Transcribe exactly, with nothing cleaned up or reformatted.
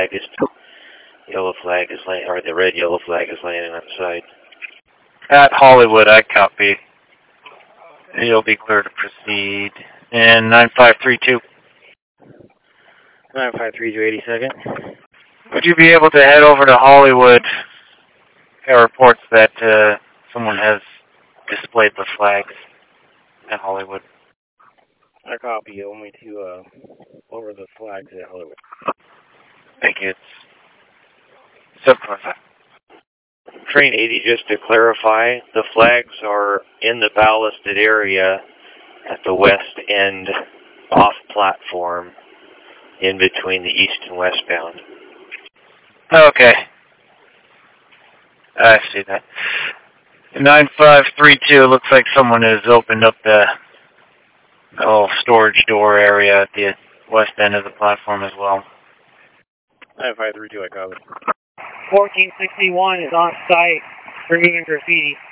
is yellow flag is laying, or the red yellow flag is landing on the side. At Hollywood, I copy. You'll be clear to proceed. And nine five three two. nine five three two, eighty-second. Would you be able to head over to Hollywood? There are reports that uh, someone has displayed the flags at Hollywood. I copy. You want me to uh, over the flags at Hollywood? Thank you. It's subclass. Train eighty, just to clarify, the flags are in the ballasted area at the west end, off platform, in between the east and westbound. Okay. I see that. nine five three two, looks like someone has opened up the oh, storage door area at the west end of the platform as well. nine five three two, I copy. fourteen sixty-one is on site, removing graffiti.